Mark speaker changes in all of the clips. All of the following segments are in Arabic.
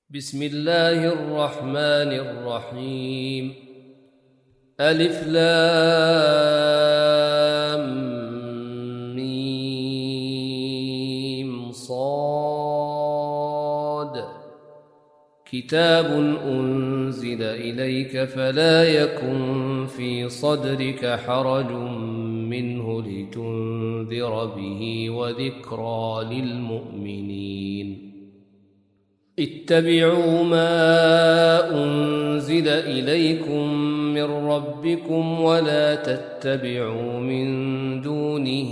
Speaker 1: بسم الله الرحمن الرحيم. ألف لام ميم صاد. كتاب أنزل إليك فلا يكن في صدرك حرج منه لتنذر به وذكرى للمؤمنين. اتبعوا ما أنزل إليكم من ربكم ولا تتبعوا من دونه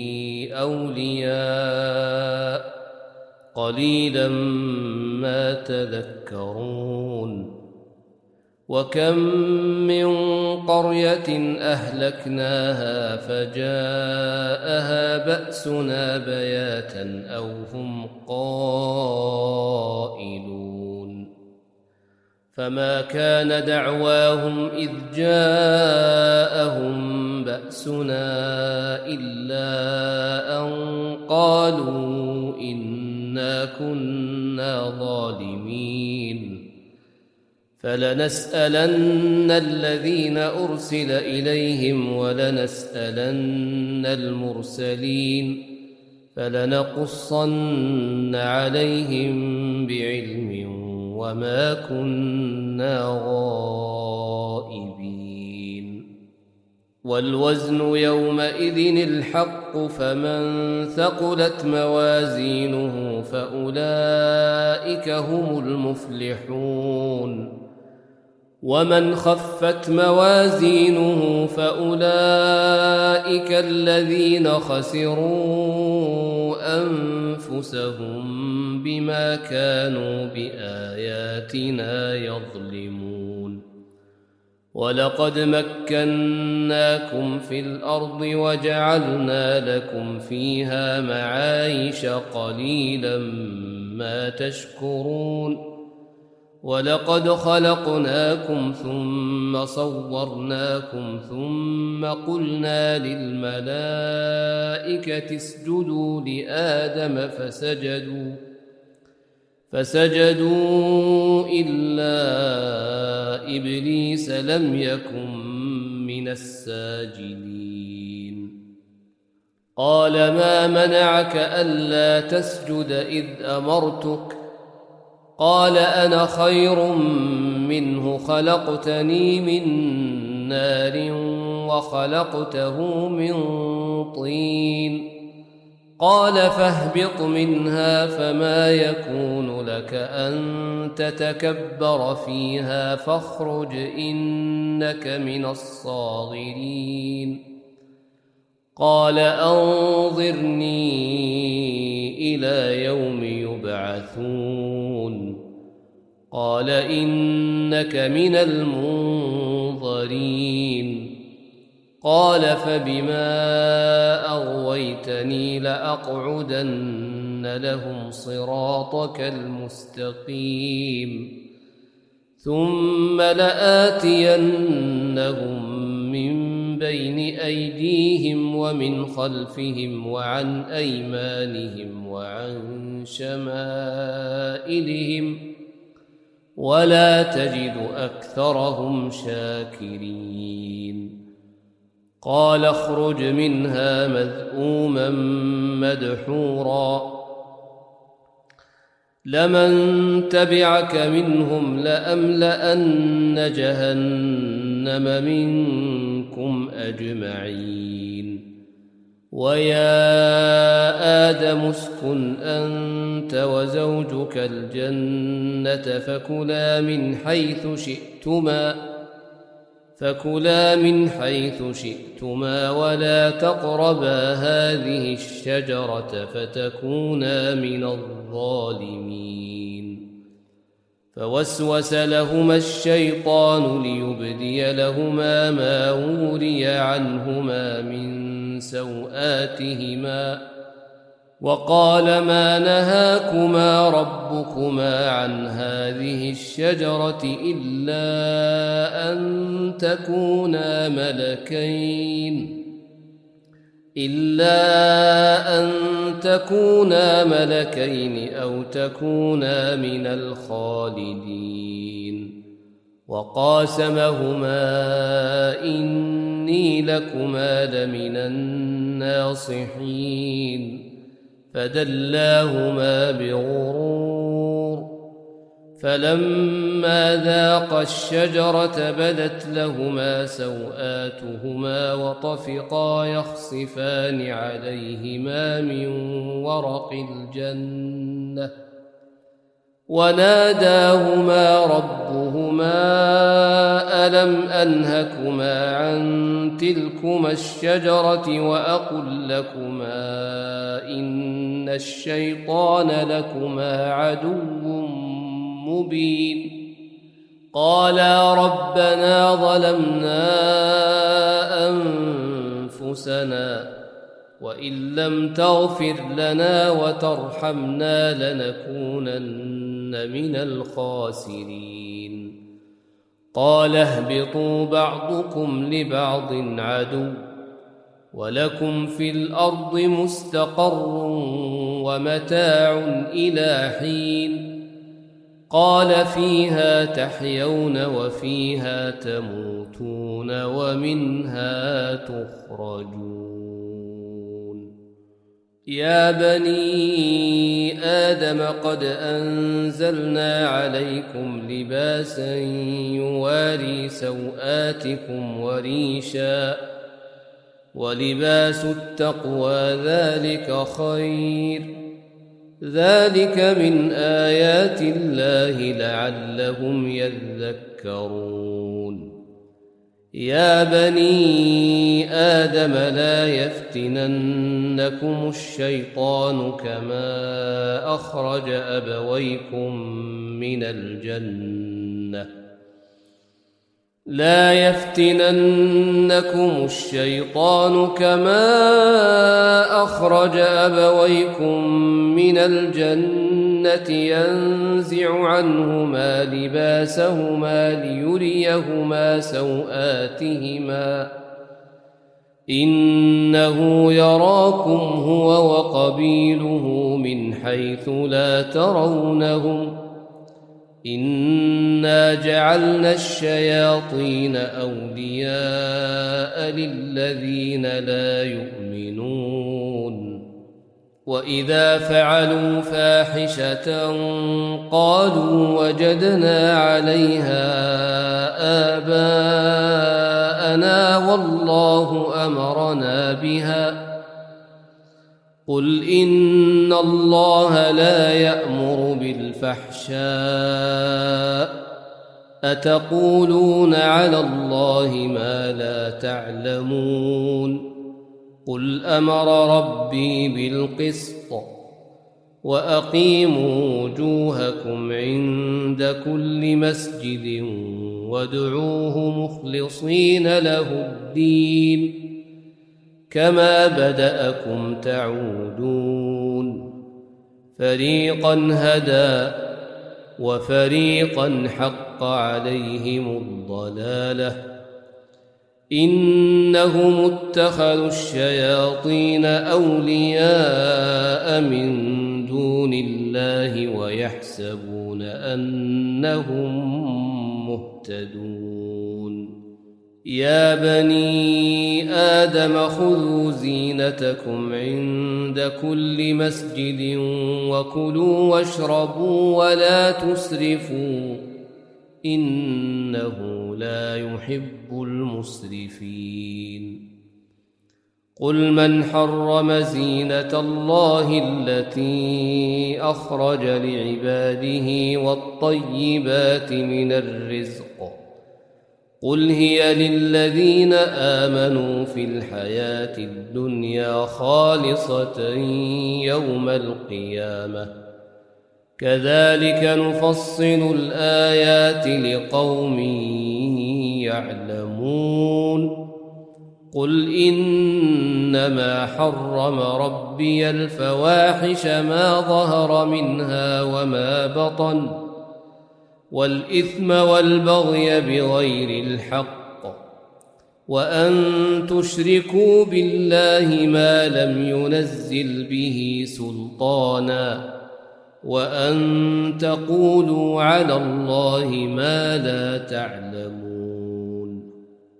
Speaker 1: أولياء قليلا ما تذكرون. وكم من قرية أهلكناها فجاءها بأسنا بياتا أو هم قائلون. فما كان دعواهم إذ جاءهم بأسنا إلا أن قالوا إنا كنا ظالمين. فلنسألن الذين أرسل إليهم ولنسألن المرسلين فلنقصن عليهم بعلم وما كنا غائبين. والوزن يومئذ الحق فمن ثقلت موازينه فأولئك هم المفلحون. ومن خفت موازينه فأولئك الذين خسروا أنفسهم بما كانوا بآياتنا يظلمون. ولقد مكناكم في الأرض وجعلنا لكم فيها معايش قليلا ما تشكرون. ولقد خلقناكم ثم صورناكم ثم قلنا للملائكة اسجدوا لآدم فسجدوا إلا إبليس لم يكن من الساجدين. قال ما منعك ألا تسجد إذ أمرتك؟ قال أنا خير منه خلقتني من نار وخلقته من طين. قال فاهبط منها فما يكون لك أن تتكبر فيها فاخرج إنك من الصاغرين. قال أنظرني إلى يوم يبعثون. قال إنك من المنظرين. قال فبما أغويتني لأقعدن لهم صراطك المستقيم ثم لآتينهم من بين أيديهم ومن خلفهم وعن أيمانهم وعن شمائلهم ولا تجد أكثرهم شاكرين. قال اخرج منها مذءوما مدحورا لمن تبعك منهم لأملأن جهنم منكم أجمعين. ويا آدم اسكن أنت وزوجك الجنة فكلا من حيث شئتما ولا تقربا هذه الشجرة فتكونا من الظالمين. فوسوس لهما الشيطان ليبدي لهما ما وري عنهما من سوآتهما وقال ما نهاكما ربكما عن هذه الشجرة إلا أن تكونا ملكين إلا أن تكونا ملكين أو تكونا من الخالدين وقاسمهما إني لكما لمن الناصحين فدلاهما بغرور فلما ذاقا الشجرة بدت لهما سوآتهما وطفقا يخصفان عليهما من ورق الجنة وناداهما ربهما ألم أنهكما عن تلكما الشجرة وأقل لكما إن الشيطان لكما عدو مبين قالا ربنا ظلمنا أنفسنا وإن لم تغفر لنا وترحمنا لنكونن من الخاسرين قال اهبطوا بعضكم لبعض عدو ولكم في الأرض مستقر ومتاع إلى حين قال فيها تحيون وفيها تموتون ومنها تخرجون يا بني آدم قد أنزلنا عليكم لباسا يواري سوآتكم وريشا ولباس التقوى ذلك خير ذلك من آيات الله لعلهم يذكرون يا بني آدم لا يفتننكم الشيطان كما أخرج أبويكم من الجنة لا يفتننكم الشيطان كما أخرج أبويكم من الجنة ينزع عنهما لباسهما ليريهما سوآتهما إنه يراكم هو وقبيله من حيث لا ترونهم إنا جعلنا الشياطين أولياء للذين لا يؤمنون وإذا فعلوا فاحشة قالوا وجدنا عليها آباءنا والله أمرنا بها قل إن الله لا يأمر بالفحشاء أتقولون على الله ما لا تعلمون قل أمر ربي بالقسط وأقيموا وجوهكم عند كل مسجد وادعوه مخلصين له الدين كما بدأكم تعودون فريقا هدى وفريقا حق عليهم الضلالة إنهم اتخذوا الشياطين أولياء من دون الله ويحسبون أنهم مهتدون يا بني آدم خذوا زينتكم عند كل مسجد وكلوا واشربوا ولا تسرفوا إنه لا يحب المسرفين قل من حرم زينة الله التي أخرج لعباده والطيبات من الرزق قل هي للذين آمنوا في الحياة الدنيا خالصة يوم القيامة كذلك نفصل الآيات لقوم يعلمون قل إنما حرم ربي الفواحش ما ظهر منها وما بطن والإثم والبغي بغير الحق وأن تشركوا بالله ما لم ينزل به سلطانا وأن تقولوا على الله ما لا تعلمون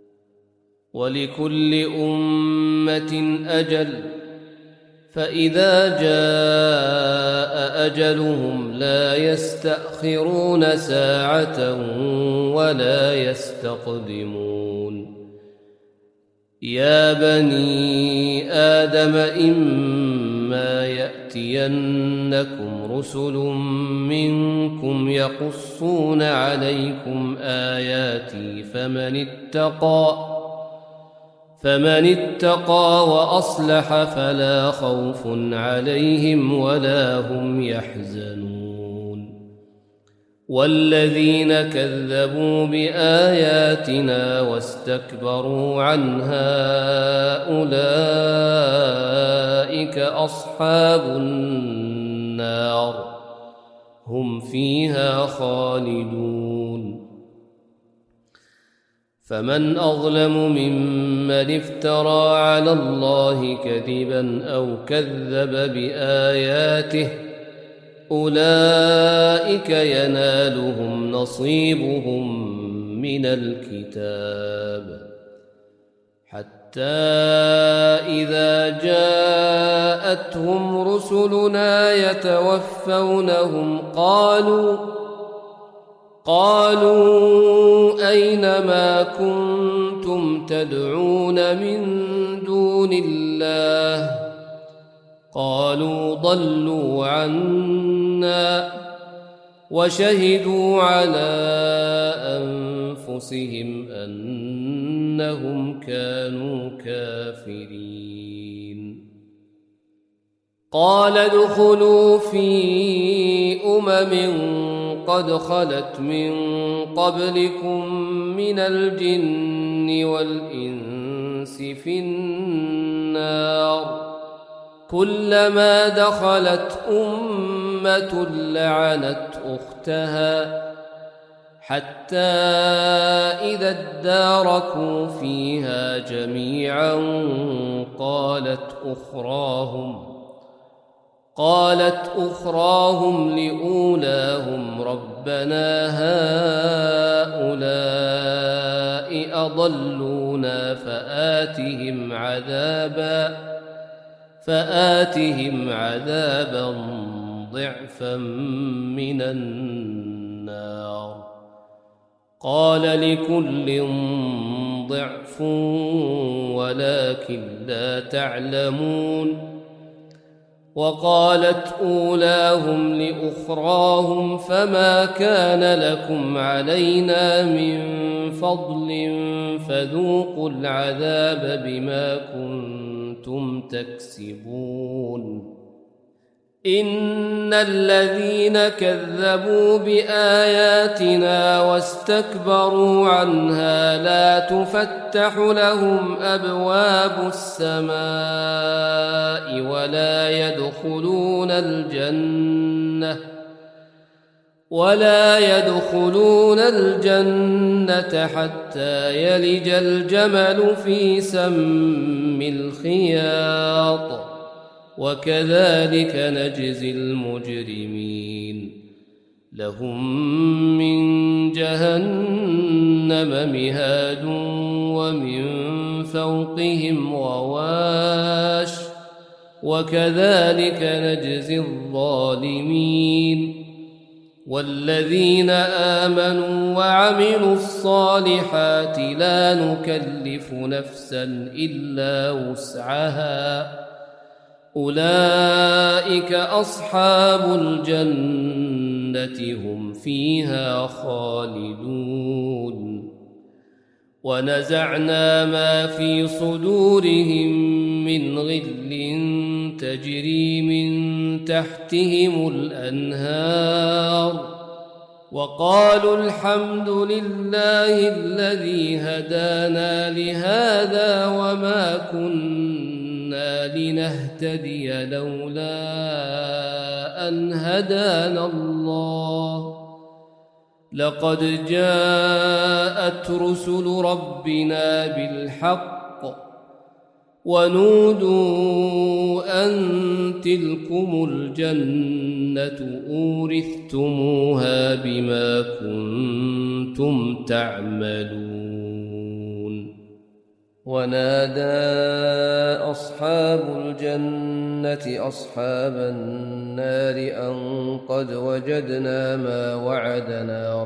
Speaker 1: ولكل أمة أجل فإذا جاء أجلهم لا يستأخرون ساعة ولا يستقدمون يا بني آدم إما يأتينكم رسل منكم يقصون عليكم آياتي فمن اتقى وأصلح فلا خوف عليهم ولا هم يحزنون والذين كذبوا بآياتنا واستكبروا عنها أولئك أصحاب النار هم فيها خالدون فمن أظلم ممن افترى على الله كذبا أو كذب بآياته أولئك ينالهم نصيبهم من الكتاب حتى إذا جاءتهم رسلنا يتوفونهم قالوا أين ما كنتم تدعون من دون الله قالوا ضلوا عنا وشهدوا على أنفسهم أنهم كانوا كافرين قال ادخلوا في قد خلت من قبلكم من الجن والإنس في النار كلما دخلت أمة لعنت أختها حتى إذا اداركوا فيها جميعا قالت أخراهم لأولاهم ربنا هؤلاء أضلونا فآتهم عذابا ضعفا من النار قال لكل ضعف ولكن لا تعلمون وقالت أولاهم لأخراهم فما كان لكم علينا من فضل فذوقوا العذاب بما كنتم تكسبون إن الذين كذبوا بآياتنا واستكبروا عنها لا تفتح لهم أبواب السماء ولا يدخلون الجنة حتى يلج الجمل في سم الخياط وكذلك نجزي المجرمين لهم من جهنم مهاد ومن فوقهم غواش وكذلك نجزي الظالمين والذين آمنوا وعملوا الصالحات لا نكلف نفسا إلا وسعها أولئك أصحاب الجنة هم فيها خالدون ونزعنا ما في صدورهم من غل تجري من تحتهم الأنهار وقالوا الحمد لله الذي هدانا لهذا وما كنا لنهتدي لولا أن هدانا الله لقد جاءت رسل ربنا بالحق ونودوا أن تلكم الجنة أورثتموها بما كنتم تعملون. ونادى أصحاب الجنة أصحاب النار أن قد وجدنا ما وعدنا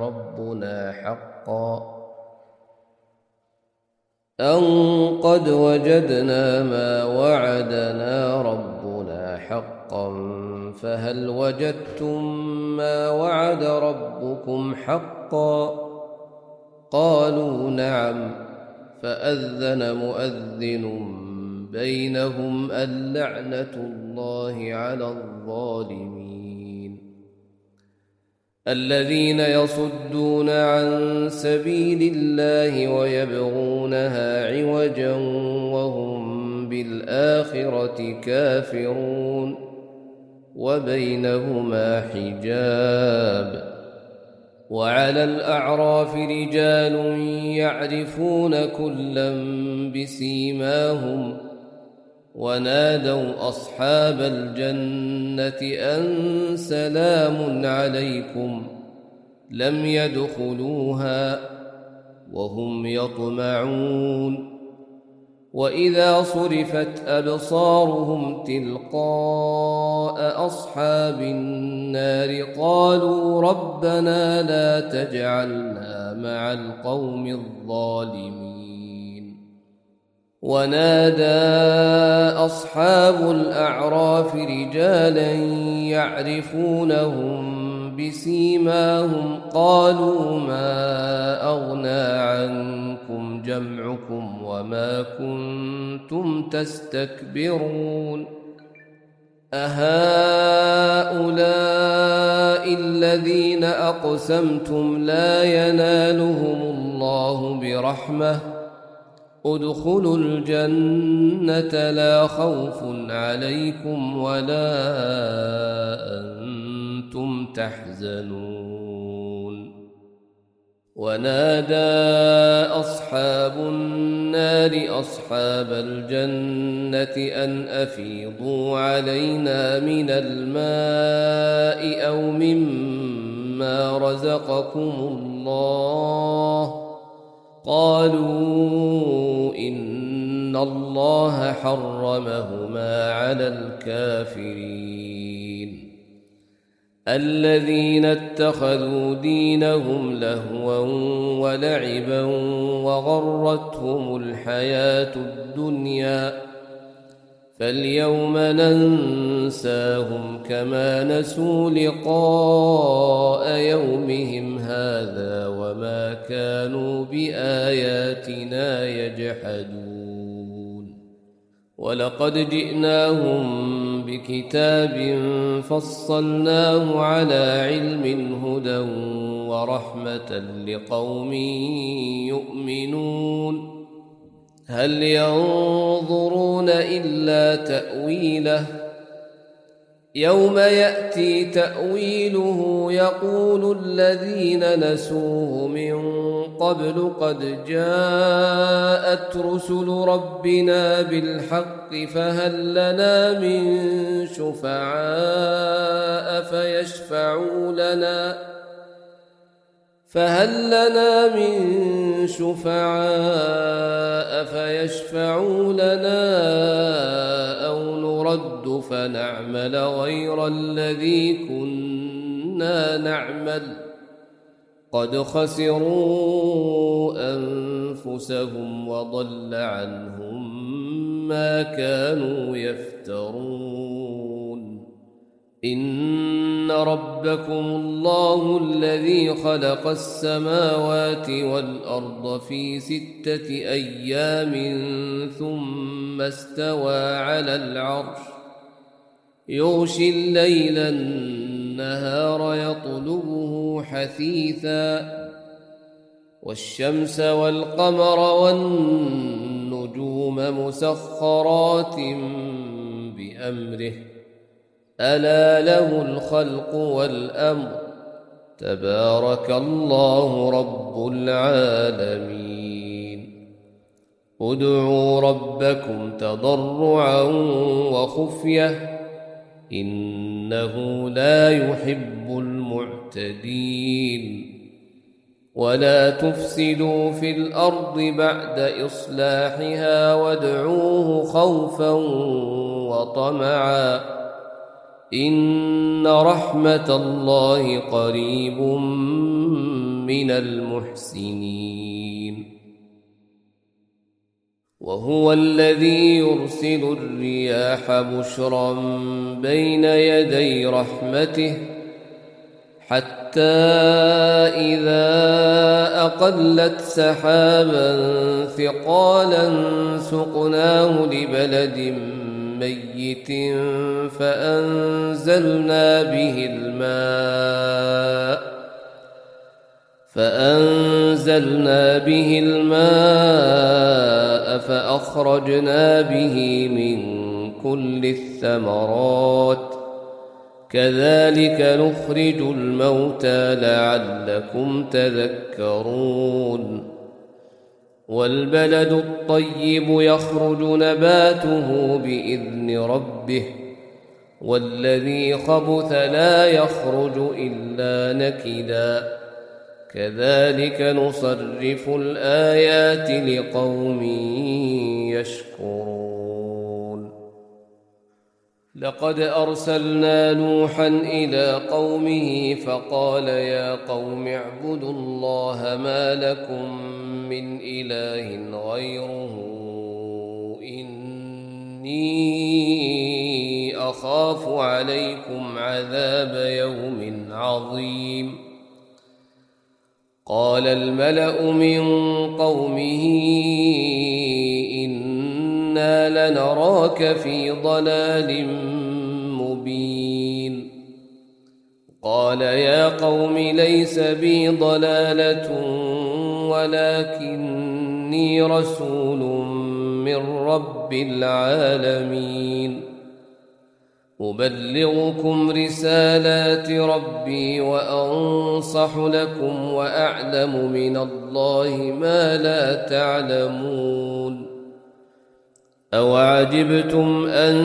Speaker 1: ربنا حقا فهل وجدتم ما وعد ربكم حقا؟ قالوا نعم. فأذن مؤذن بينهم اللعنة الله على الظالمين. الذين يصدون عن سبيل الله ويبغونها عوجا وهم بالآخرة كافرون وبينهما حجاب. وعلى الأعراف رجال يعرفون كلا بسيماهم ونادوا أصحاب الجنة أن سلام عليكم لم يدخلوها وهم يطمعون. وإذا صرفت أبصارهم تلقاء أصحاب النار قالوا ربنا لا تجعلنا مع القوم الظالمين. ونادى أصحاب الأعراف رجالا يعرفونهم بسيماهم قالوا ما أغنى عنكم جمعكم وما كنتم تستكبرون أهؤلاء الذين أقسمتم لا ينالهم الله برحمة ادخلوا الجنة لا خوف عليكم ولا أنتم تحزنون. ونادى أصحاب النار أصحاب الجنة أن أفيضوا علينا من الماء أو مما رزقكم الله. قالوا إن الله حرمهما على الكافرين. الذين اتخذوا دينهم لهوا ولعبا وغرتهم الحياة الدنيا فاليوم ننساهم كما نسوا لقاء يومهم هذا وما كانوا بآياتنا يجحدون. ولقد جئناهم بكتاب فصلناه على علم هدى ورحمة لقوم يؤمنون. هل ينظرون إلا تأويله يوم يأتي تأويله يقول الذين نسوه من قبل قد جاءت رسل ربنا بالحق فهل لنا من شفعاء فيشفعوا لنا أو نرد فنعمل غير الذي كنا نعمل قد خسروا أنفسهم وضل عنهم ما كانوا يفترون. إن ربكم الله الذي خلق السماوات والأرض في 6 أيام ثم استوى على العرش يغشي الليل النهار يطلبه حثيثا والشمس والقمر والنجوم مسخرات بأمره ألا له الخلق والأمر تبارك الله رب العالمين. ادعوا ربكم تضرعا وخفية إنه لا يحب المعتدين. ولا تفسدوا في الأرض بعد إصلاحها وادعوه خوفا وطمعا إن رحمة الله قريب من المحسنين. وهو الذي يرسل الرياح بشرا بين يدي رحمته حتى إذا أقلت سحابا ثقالا سقناه لبلد ميت فأنزلنا به الماء فأخرجنا به من كل الثمرات كذلك نخرج الموتى لعلكم تذكرون. والبلد الطيب يخرج نباته بإذن ربه والذي خبث لا يخرج إلا نكدا كذلك نصرف الآيات لقوم يشكرون. لقد أرسلنا نوحا إلى قومه فقال يا قوم اعبدوا الله ما لكم من إله غيره إني أخاف عليكم عذاب يوم عظيم. قال الملأ من قومه إنا لنراك في ضلال مبين. قال يا قوم ليس بي ضلالة ولكني رسول من رب العالمين أبلغكم رسالات ربي وأنصح لكم وأعلم من الله ما لا تعلمون. أوعجبتم أن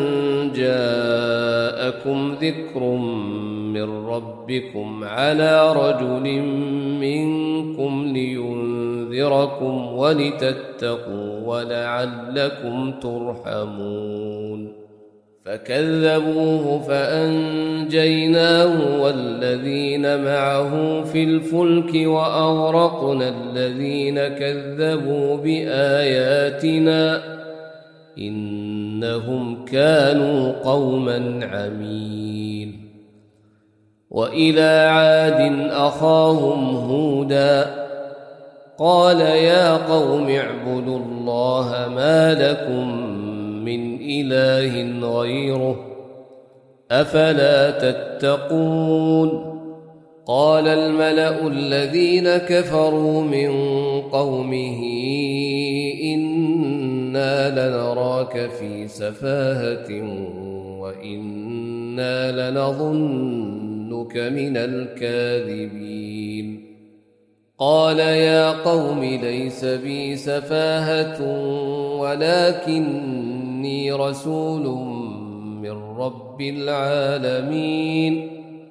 Speaker 1: جاءكم ذكر من ربكم على رجل منكم لينذركم ولتتقوا ولعلكم ترحمون. فكذبوه فأنجيناه والذين معه في الفلك وأغرقنا الذين كذبوا بآياتنا إنهم كانوا قوما عمين. وإلى عاد أخاهم هودا قال يا قوم اعبدوا الله ما لكم من إله غيره أفلا تتقون. قال الملأ الذين كفروا من قومه إنا لنراك في سفاهة وإنا لنظنك من الكاذبين. قال يا قوم ليس بي سفاهة ولكني رسول من رب العالمين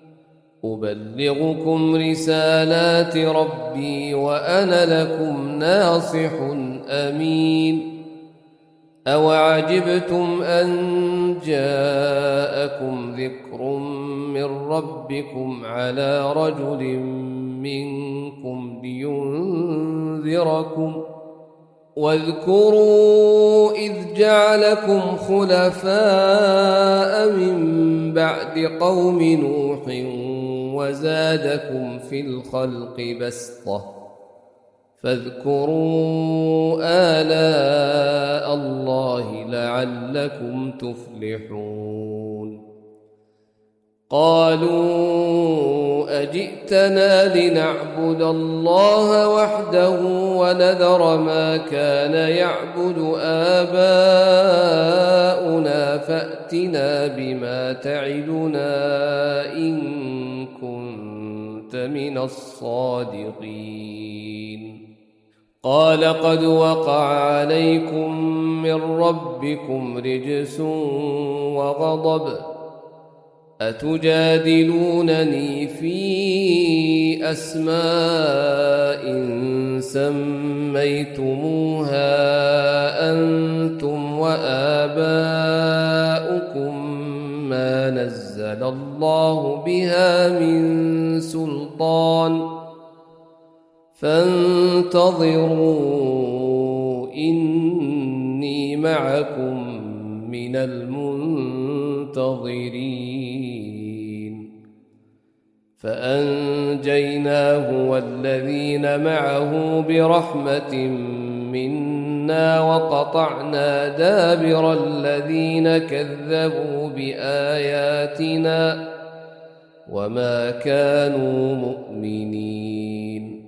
Speaker 1: أبلغكم رسالات ربي وأنا لكم ناصح أمين. أوعجبتم أن جاءكم ذكر من ربكم على رجل منكم لينذركم واذكروا إذ جعلكم خلفاء من بعد قوم نوح وزادكم في الخلق بسطة فاذكروا آلاء الله لعلكم تفلحون. قالوا أجئتنا لنعبد الله وحده ونذر ما كان يعبد آباؤنا فأتنا بما تعدنا إن كنت كنت من الصادقين قال قد وقع عليكم من ربكم رجس وغضب أتجادلونني في أسماء سميتموها أنتم وآباؤكم ما نزل الله بها من سلطان فانتظروا إني معكم من المنتظرين فأنجيناه والذين معه برحمة منا وقطعنا دابر الذين كذبوا بآياتنا وما كانوا مؤمنين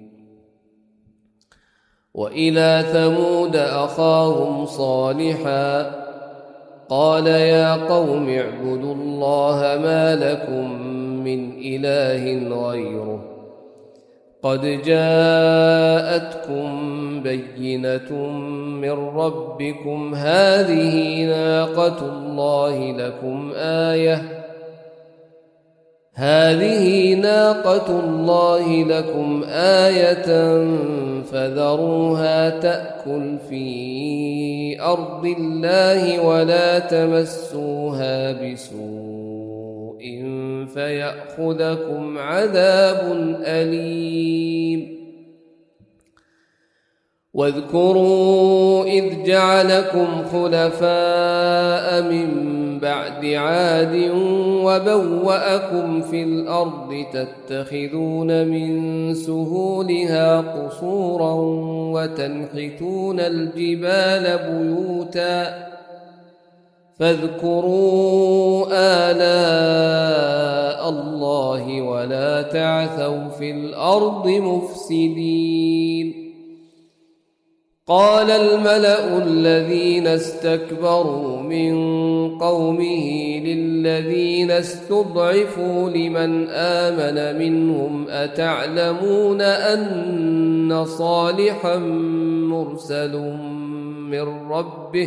Speaker 1: وإلى ثمود أخاهم صالحا قال يا قوم اعبدوا الله ما لكم من إله غيره قد جاءتكم بينة من ربكم هذه ناقة الله لكم آية فذروها تأكل في أرض الله ولا تمسوها بسوء فيأخذكم عذاب أليم واذكروا إذ جعلكم خلفاء من بعد عاد وبوأكم في الأرض تتخذون من سهولها قصورا وتنحتون الجبال بيوتا فاذكروا آلاء الله ولا تعثوا في الأرض مفسدين قال الملأ الذين استكبروا من قومه للذين استضعفوا لمن آمن منهم أتعلمون أن صالحا مرسل من ربه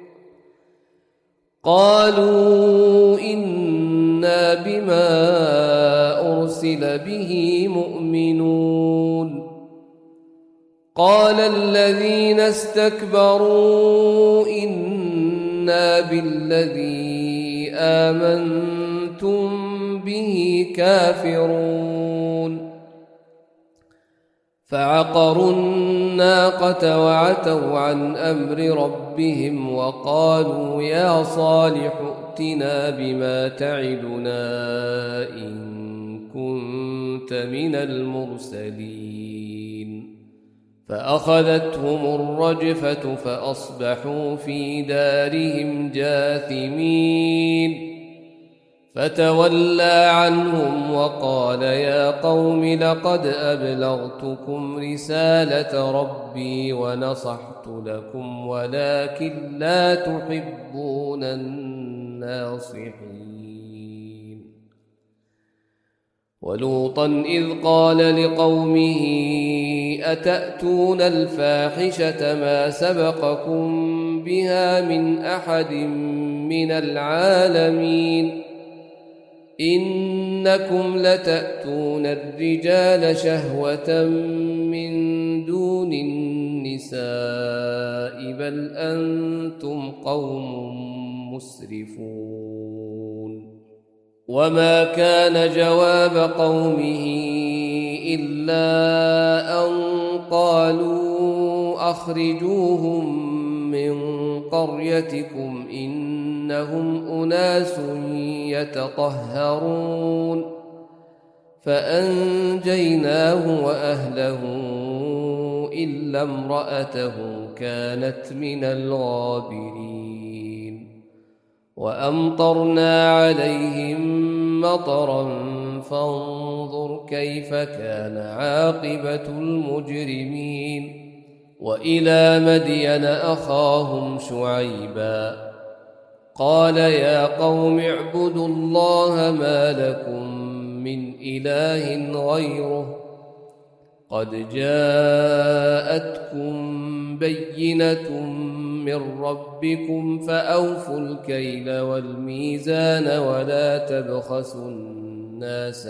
Speaker 1: قالوا إنا بما أرسل به مؤمنون قال الذين استكبروا إنا بالذي آمنتم به كافرون فعقروا الناقة وعتوا عن أمر ربهم وقالوا يا صالح ائتنا بما تعدنا إن كنت من المرسلين فأخذتهم الرجفة فأصبحوا في دارهم جاثمين فتولى عنهم وقال يا قوم لقد أبلغتكم رسالة ربي ونصحت لكم ولكن لا تحبون الناصحين ولوطا إذ قال لقومه أتأتون الفاحشة ما سبقكم بها من أحد من العالمين إنكم لتأتون الرجال شهوة من دون النساء بل أنتم قوم مسرفون وما كان جواب قومه إلا أن قالوا أخرجوهم من قريتكم إنهم أناس يتطهرون فأنجيناه وأهله إلا امرأته كانت من الغابرين وأمطرنا عليهم مطرا فانظر كيف كان عاقبة المجرمين وإلى مدين أخاهم شعيبا قال يا قوم اعبدوا الله ما لكم من إله غيره قد جاءتكم بينة من ربكم فأوفوا الكيل والميزان ولا تبخسوا الناس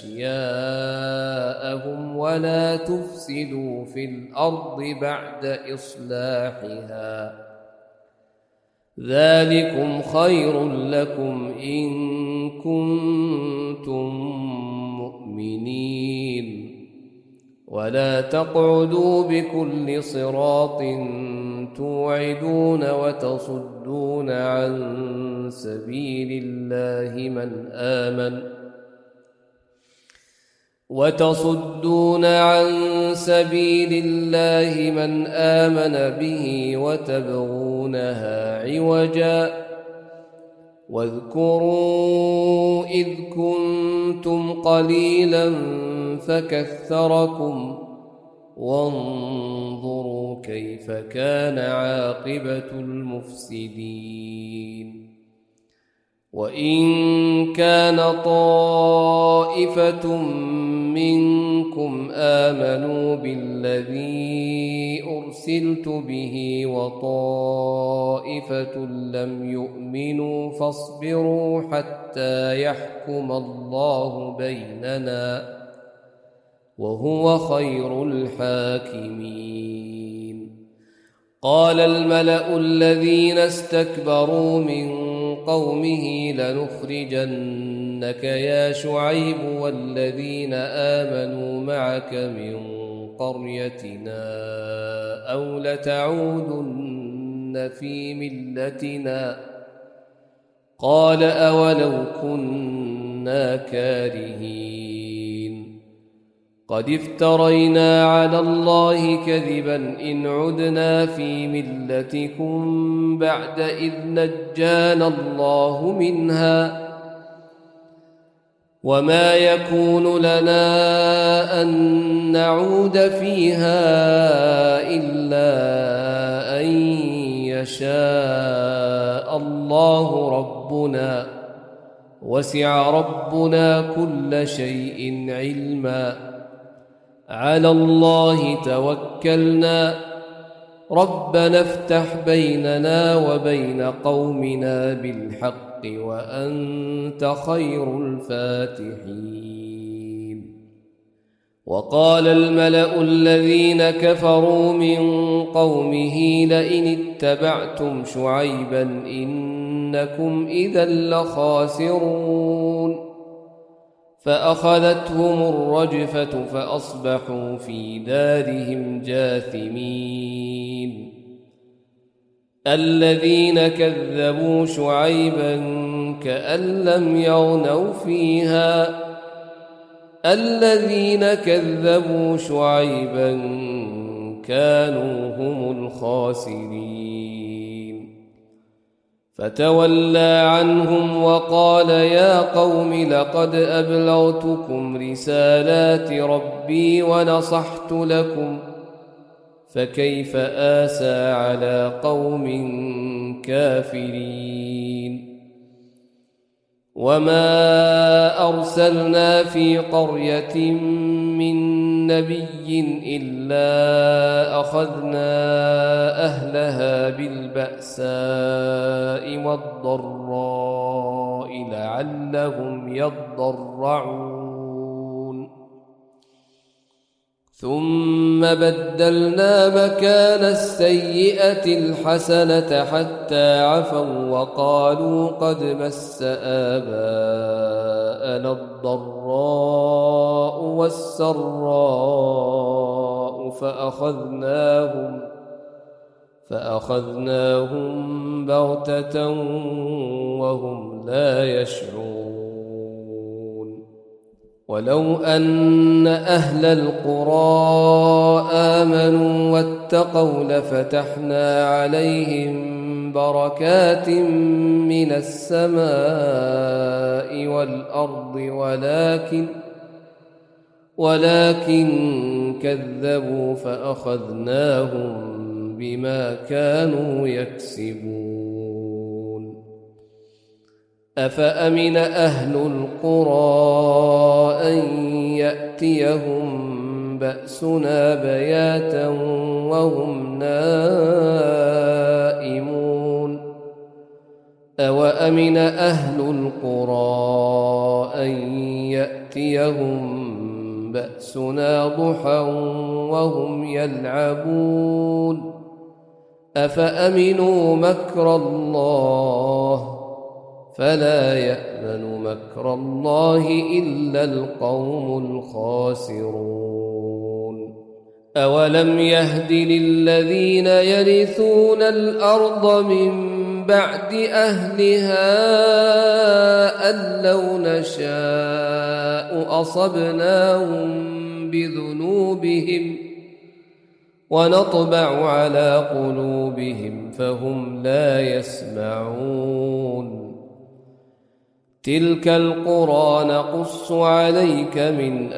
Speaker 1: أشياءهم ولا تفسدوا في الأرض بعد إصلاحها ذلكم خير لكم إن كنتم مؤمنين ولا تقعدوا بكل صراط توعدون وتصدون عن سبيل الله من آمن به وتبغونها عوجا واذكروا إذ كنتم قليلا فكثركم وانظروا كيف كان عاقبة المفسدين وإن كان طائفة منكم آمنوا بالذي أرسلت به وطائفة لم يؤمنوا فاصبروا حتى يحكم الله بيننا وهو خير الحاكمين قال الملأ الذين استكبروا من قومه لنخرجنك يا شعيب والذين آمنوا معك من قريتنا أو لتعودن في ملتنا قال أولو كنا كارهين قد افترينا على الله كذبا إن عدنا في ملتكم بعد إذ نجانا الله منها وما يكون لنا أن نعود فيها إلا أن يشاء الله ربنا وسع ربنا كل شيء علما على الله توكلنا ربنا افتح بيننا وبين قومنا بالحق وأنت خير الفاتحين وقال الملأ الذين كفروا من قومه لئن اتبعتم شعيبا إنكم إذا لخاسرون فأخذتهم الرجفة فأصبحوا في دارهم جاثمين الذين كذبوا شعيبا كأن لم يغنوا فيها الذين كذبوا شعيبا كانوا هم الخاسرين فتولى عنهم وقال يا قوم لقد أبلغتكم رسالات ربي ونصحت لكم فكيف آسى على قوم كافرين وما أرسلنا في قرية من نبي إلا أخذنا أهلها بالبأساء والضراء لعلهم يضرعون ثم بدلنا مكان السيئة الحسنة حتى عفوا وقالوا قد مس آباءنا الضراء والسراء فأخذناهم بغتة وهم لا يشعرون ولو أن أهل القرى آمنوا واتقوا لفتحنا عليهم بركات من السماء والأرض ولكن كذبوا فأخذناهم بما كانوا يكسبون أفأمن أهل القرى أن يأتيهم بأسنا بياتا وهم نائمون أوأمن أهل القرى أن يأتيهم بأسنا ضحى وهم يلعبون أفأمنوا مكر الله فلا يأمن مكر الله إلا القوم الخاسرون أولم يهد للذين يرثون الأرض من بعد أهلها أن لو نشاء أصبناهم بذنوبهم ونطبع على قلوبهم فهم لا يسمعون تلك القرى نقص عليك من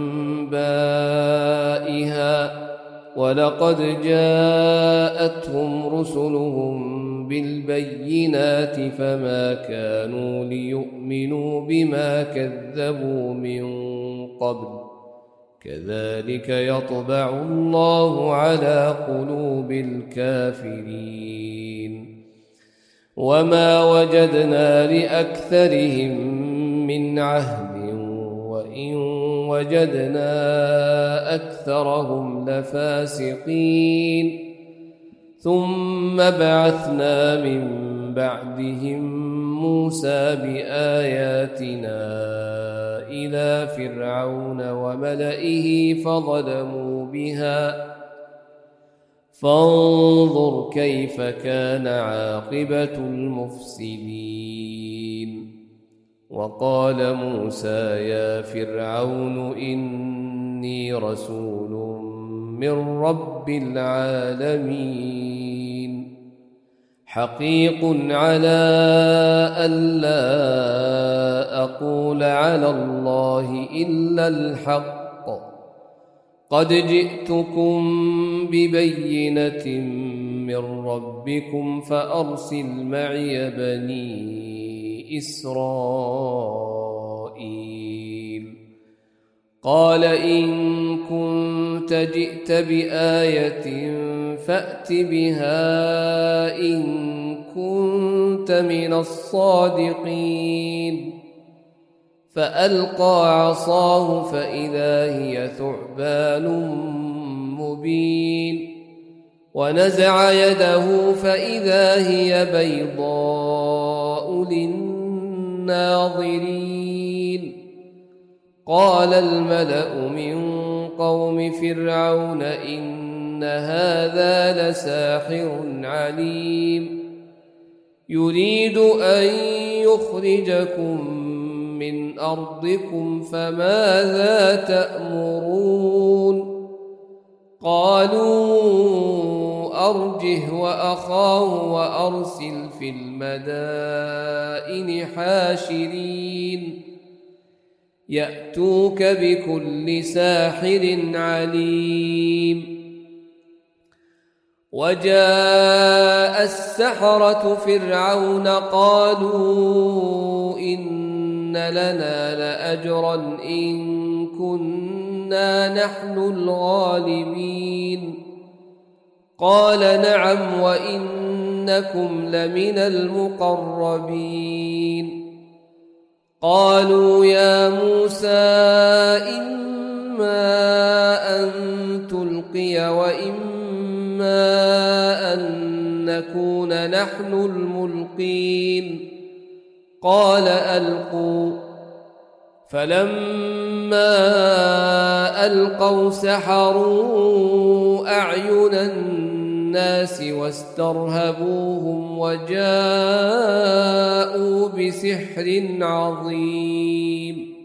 Speaker 1: أنبائها ولقد جاءتهم رسلهم بالبينات فما كانوا ليؤمنوا بما كذبوا من قبل كذلك يطبع الله على قلوب الكافرين وما وجدنا لأكثرهم من عهد وإن وجدنا أكثرهم لفاسقين ثم بعثنا من بعدهم موسى بآياتنا إلى فرعون وملئه فظلموا بها فانظر كيف كان عاقبة المفسدين وقال موسى يا فرعون إني رسول من رب العالمين حقيق على ألا أقول على الله إلا الحق قد جئتكم ببينة من ربكم فأرسل معي بني إسرائيل قال إن كنت جئت بآية فأت بها إن كنت من الصادقين فألقى عصاه فإذا هي ثعبان مبين ونزع يده فإذا هي بيضاء للناظرين قال الملأ من قوم فرعون إن هذا لساحر عليم يريد أن يخرجكم من أرضكم فماذا تأمرون قالوا أرجه وأخاه وأرسل في المدائن حاشرين يأتوك بكل ساحر عليم وجاء السحرة فرعون قالوا إن لنا لأجرا إن كنا نحن الغالبين قال نعم وإنكم لمن المقربين قالوا يا موسى إما أن تلقي وإما أن نكون نحن الملقين قال ألقوا فلما ألقوا سحروا أعين الناس واسترهبوهم وجاءوا بسحر عظيم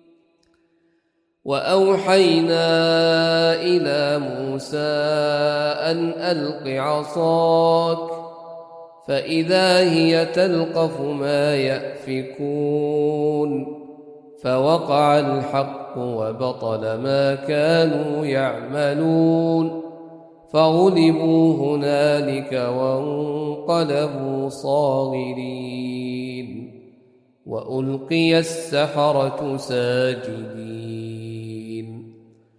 Speaker 1: وأوحينا إلى موسى أن ألق عصاك فإذا هي تلقف ما يأفكون فوقع الحق وبطل ما كانوا يعملون فغلبوا هنالك وانقلبوا صاغرين وألقي السحرة ساجدين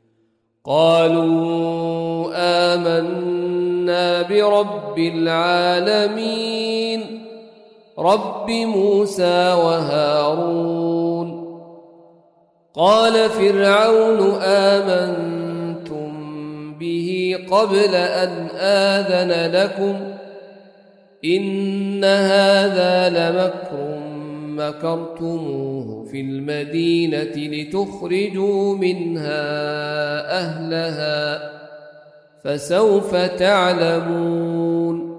Speaker 1: قالوا آمنا برب العالمين رب موسى وهارون قال فرعون آمنتم به قبل أن آذن لكم إن هذا لمكر مكرتموه في المدينة لتخرجوا منها أهلها فسوف تعلمون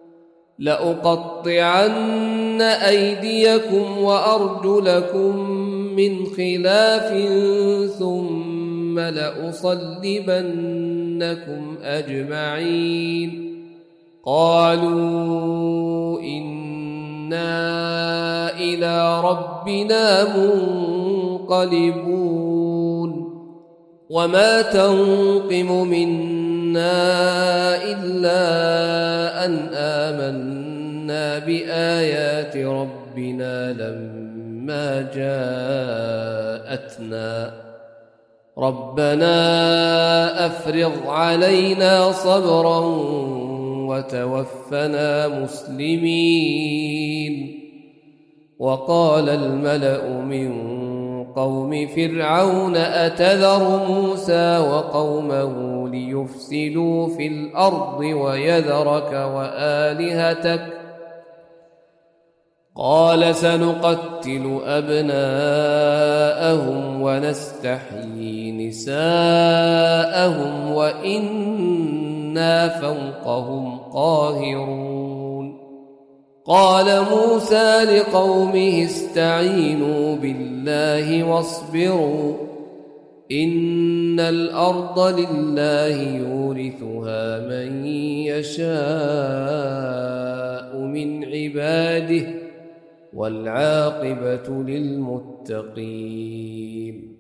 Speaker 1: لأقطعن أيديكم وأرجلكم من خلاف ثم لأصلبنكم أجمعين قالوا إنا إلى ربنا منقلبون وما تنقم منا إلا أن آمنا بآيات ربنا لما جاءتنا ربنا أفرغ علينا صبرا وتوفنا مسلمين وقال الملأ من قوم فرعون أتذر موسى وقومه ليفسدوا في الأرض ويذرك وآلهتك قال سنقتل أبناءهم ونستحيي نساءهم وإنا فوقهم قاهرون قال موسى لقومه استعينوا بالله واصبروا إن الأرض لله يورثها من يشاء من عباده والعاقبة للمتقين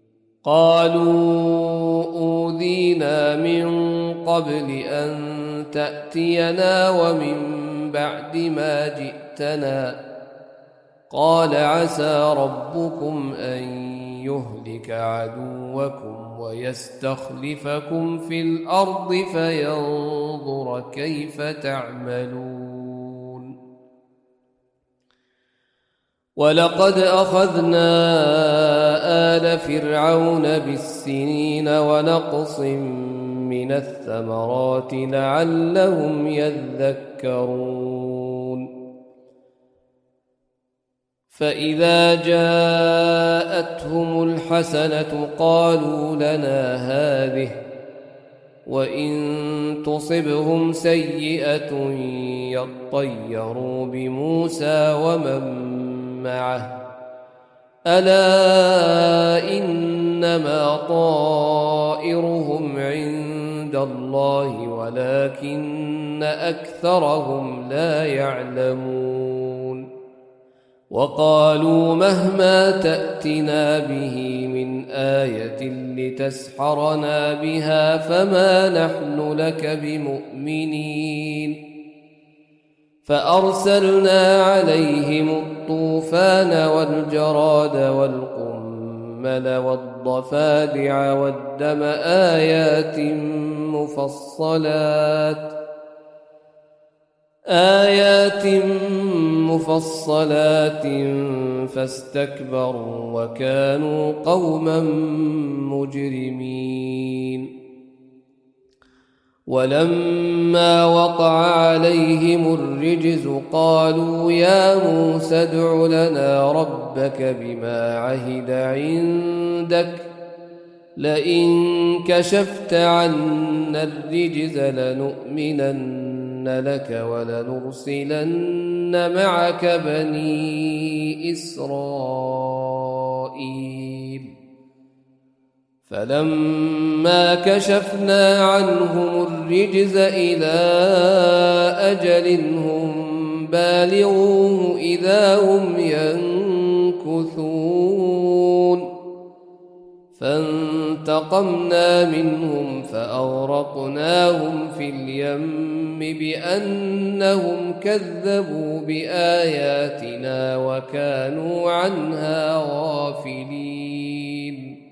Speaker 1: قالوا أوذينا من قبل أن تأتينا ومن بعد ما جئتنا قال عسى ربكم أن يهلك عدوكم ويستخلفكم في الأرض فينظر كيف تعملون ولقد أخذنا آل فرعون بالسنين ونقص من الثمرات لعلهم يذكرون فإذا جاءتهم الحسنة قالوا لنا هذه وإن تصبهم سيئة يطيروا بموسى ومن معه ألا إنما طائرهم عند الله ولكن أكثرهم لا يعلمون وقالوا مهما تأتنا به من آية لتسحرنا بها فما نحن لك بمؤمنين فأرسلنا عليهم الطوفان والجراد والقمل والضفادع والدم آيات مفصلات فاستكبروا وكانوا قوما مجرمين ولما وقع عليهم الرجز قالوا يا موسى ادع لنا ربك بما عهد عندك لئن كشفت عنا الرجز لنؤمنن لك ولنرسلن معك بني إسرائيل فلما كشفنا عنهم الرجز إلى أجل هم بالغوه إذا هم ينكثون فانتقمنا منهم فأغرقناهم في اليم بأنهم كذبوا بآياتنا وكانوا عنها غافلين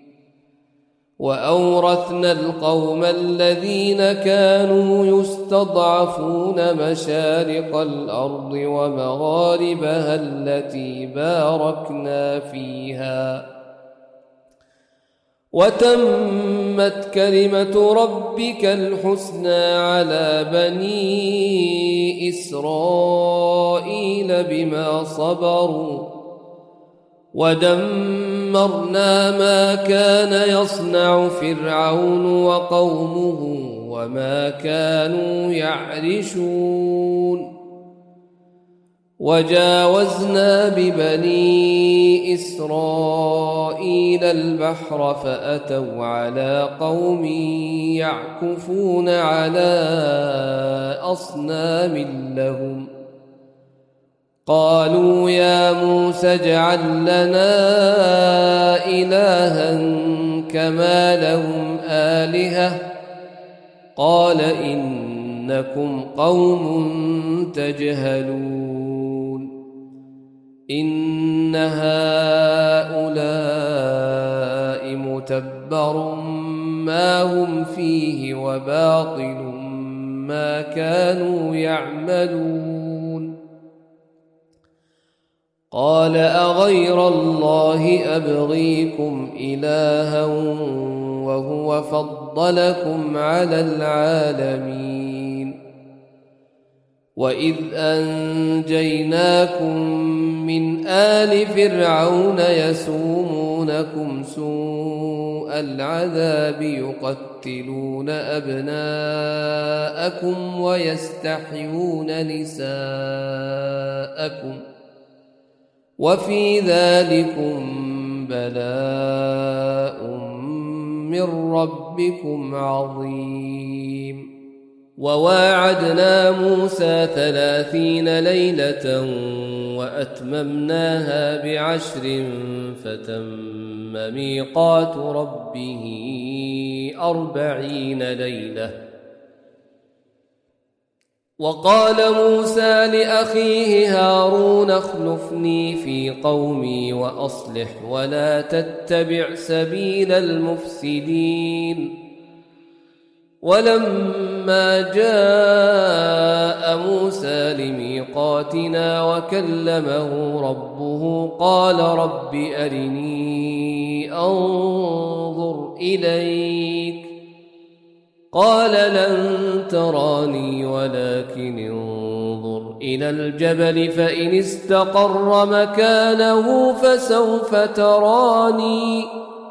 Speaker 1: وأورثنا القوم الذين كانوا يستضعفون مشارق الأرض ومغاربها التي باركنا فيها وتمت كلمة ربك الحسنى على بني إسرائيل بما صبروا ودمرنا ما كان يصنع فرعون وقومه وما كانوا يعرشون وجاوزنا ببني إسرائيل البحر فأتوا على قوم يعكفون على أصنام لهم قالوا يا موسى اجعل لنا إلها كما لهم آلهة قال إنكم قوم تجهلون إن هؤلاء متبر ما هم فيه وباطل ما كانوا يعملون قال أغير الله أبغيكم إلها وهو فضلكم على العالمين وإذ أنجيناكم من آل فرعون يسومونكم سوء العذاب يقتلون أبناءكم ويستحيون نساءكم وفي ذلكم بلاء من ربكم عظيم وواعدنا موسى 30 ليلة وأتممناها ب10 فتم ميقات ربه 40 ليلة وقال موسى لأخيه هارون اخلفني في قومي وأصلح ولا تتبع سبيل المفسدين ولما جاء موسى لميقاتنا وكلمه ربه قال رب أرني أنظر إليك قال لن تراني ولكن انظر إلى الجبل فإن استقر مكانه فسوف تراني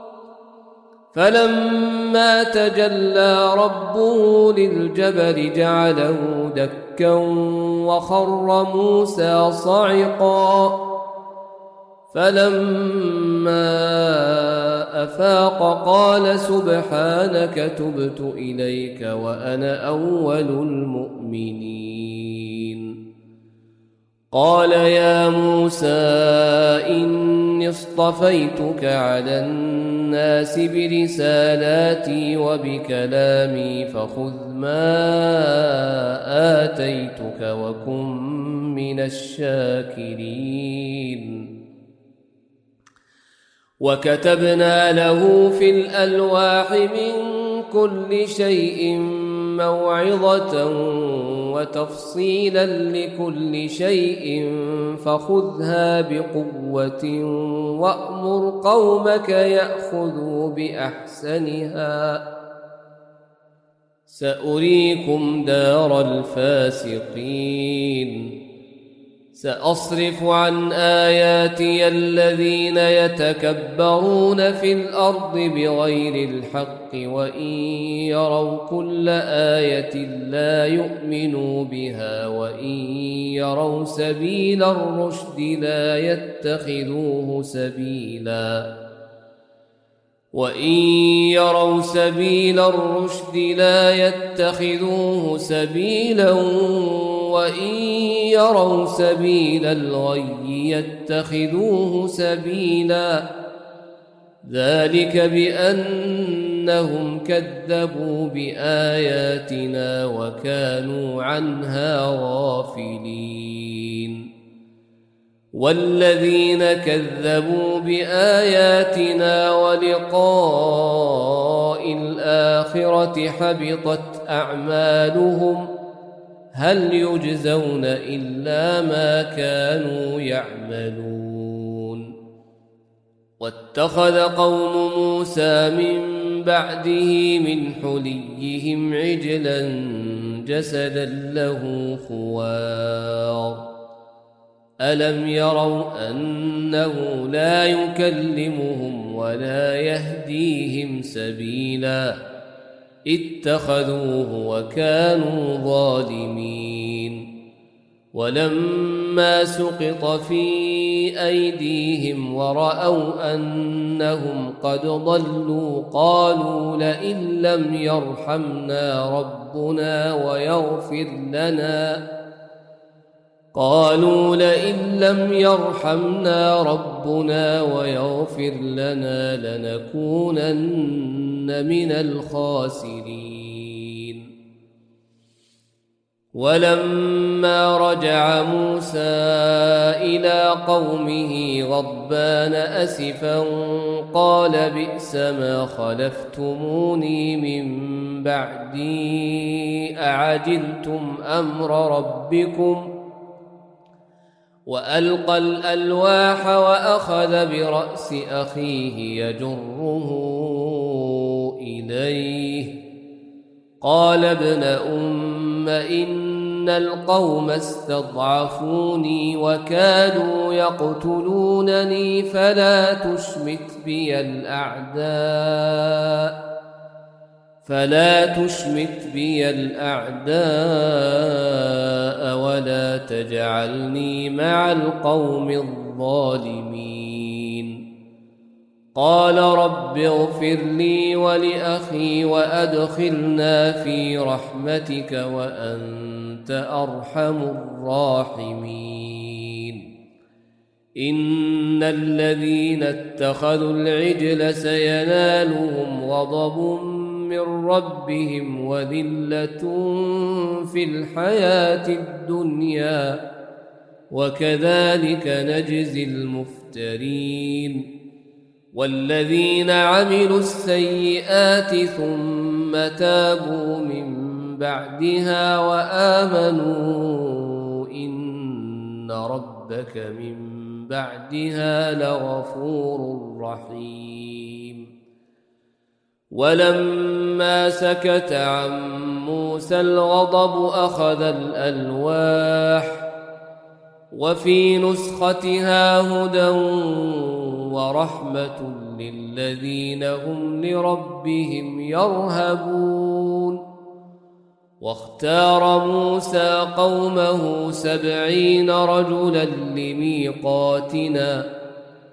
Speaker 1: فلما تجلى ربه للجبل جعله دكا وخر موسى صعقا فلما أفاق قال سبحانك تبت إليك وأنا أول المؤمنين قال يا موسى إني اصطفيتك على الناس برسالاتي وبكلامي فخذ ما آتيتك وكن من الشاكرين وكتبنا له في الألواح من كل شيء موعظة وتفصيلا لكل شيء فخذها بقوة وأمر قومك يأخذوا بأحسنها سأريكم دار الفاسقين سأصرف عن آياتي الذين يتكبرون في الأرض بغير الحق وإن يروا كل آية لا يؤمنوا بها وإن يروا سبيل الرشد لا يتخذوه سبيلا وإن يروا سبيل الرشد لا يتخذوه سبيلا وإن يروا سبيل الغي يتخذوه سبيلا ذلك بأن إنهم كذبوا بآياتنا وكانوا عنها غافلين والذين كذبوا بآياتنا ولقاء الآخرة حبطت أعمالهم هل يجزون إلا ما كانوا يعملون واتخذ قوم موسى من بعده من حليهم عجلا جسدا له خوار ألم يروا أنه لا يكلمهم ولا يهديهم سبيلا اتخذوه وكانوا ظالمين ولما سقط في أيديهم ورأوا أنهم قد ضلوا قالوا لئن لم يرحمنا ربنا ويغفر لنا لنكونن من الخاسرين ولما رجع موسى إلى قومه غضبان أسفا قال بئس ما خلفتموني من بعدي أعجلتم أمر ربكم وألقى الألواح وأخذ برأس أخيه يجره إليه قال ابن أم إن القوم استضعفوني وكادوا يقتلونني فلا تشمت بي الأعداء ولا تجعلني مع القوم الظالمين قال رب اغفر لي ولأخي وأدخلنا في رحمتك وأنت أرحم الراحمين إن الذين اتخذوا العجل سينالهم غضب من ربهم وذلة في الحياة الدنيا وكذلك نجزي المفترين والذين عملوا السيئات ثم تابوا من بعدها وآمنوا إن ربك من بعدها لغفور رحيم ولما سكت عن موسى الغضب أخذ الألواح وفي نسختها هدى ورحمة للذين هم لربهم يرهبون واختار موسى قومه 70 رجلا لميقاتنا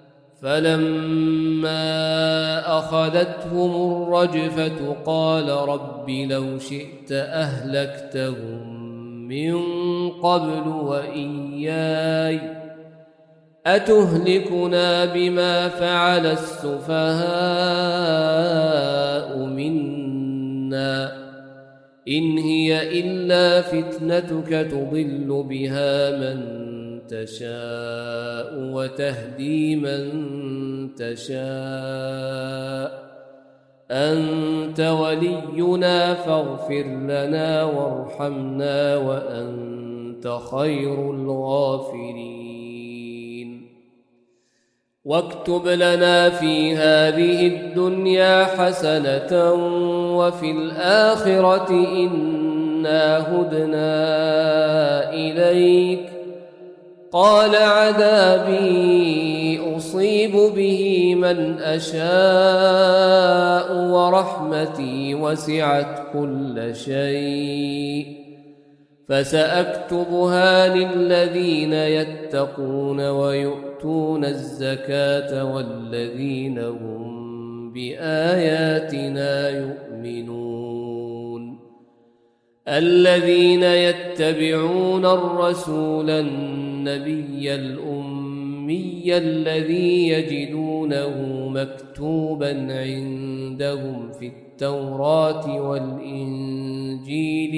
Speaker 1: فلما أخذتهم الرجفة قال رب لو شئت أهلكتهم من قبل وإياي أتهلكنا بما فعل السفهاء منا إن هي إلا فتنتك تضل بها من تشاء وتهدي من تشاء أنت ولينا فاغفر لنا وارحمنا وأنت خير الغافرين واكتب لنا في هذه الدنيا حسنة وفي الآخرة إنا هدنا إليك قال عذابي أصيب به من أشاء ورحمتي وسعت كل شيء فسأكتبها للذين يتقون ويؤتون الزكاة والذين هم بآياتنا يؤمنون الذين يتبعون الرسول النبي الأمي الذي يجدونه مكتوبا عندهم في التوراة والإنجيل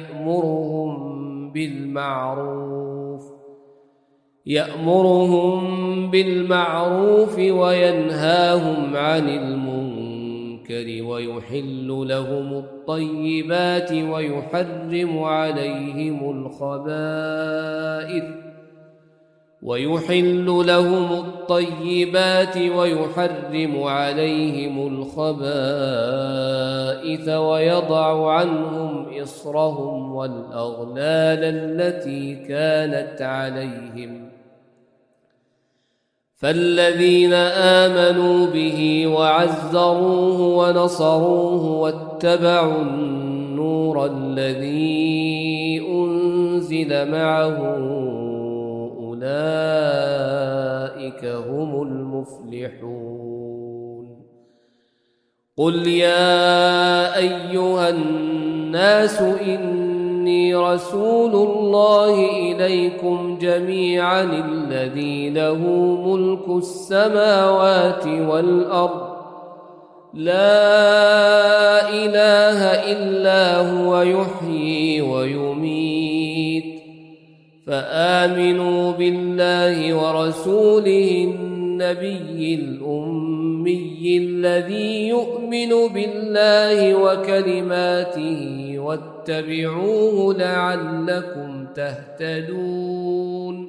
Speaker 1: يأمرهم بالمعروف وينهاهم عن المنكر ويحل لهم الطيبات ويحرم عليهم الخبائث ويضع عنهم إصرهم والأغلال التي كانت عليهم. فالذين آمنوا به وعزروه ونصروه واتبعوا النور الذي أنزل معه أولئك هم المفلحون. قل يا أيها الناس إني رسول الله إليكم جميعا الذي له ملك السماوات والأرض لا إله إلا هو يحيي ويميت، فآمنوا بالله ورسوله النبي الأمي الذي يؤمن بالله وكلماته واتبعوه لعلكم تهتدون.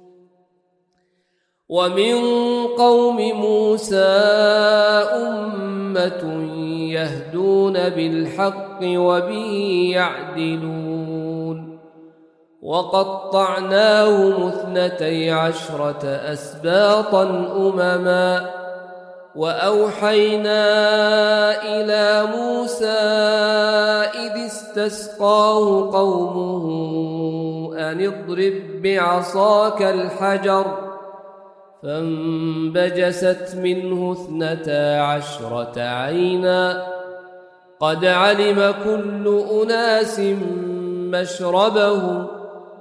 Speaker 1: ومن قوم موسى أمة يهدون بالحق وبه يعدلون. وقطعناهم 12 أسباطا أمما، وأوحينا إلى موسى إذ استسقاه قومه أن اضرب بعصاك الحجر، فانبجست منه 12 عينا، قد علم كل أناس مشربهم،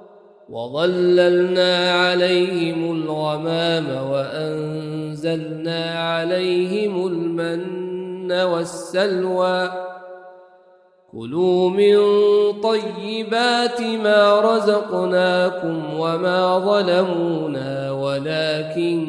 Speaker 1: وظللنا عليهم الغمام وأنزلنا عليهم المن والسلوى، كلوا من طيبات ما رزقناكم وما ظلمونا ولكن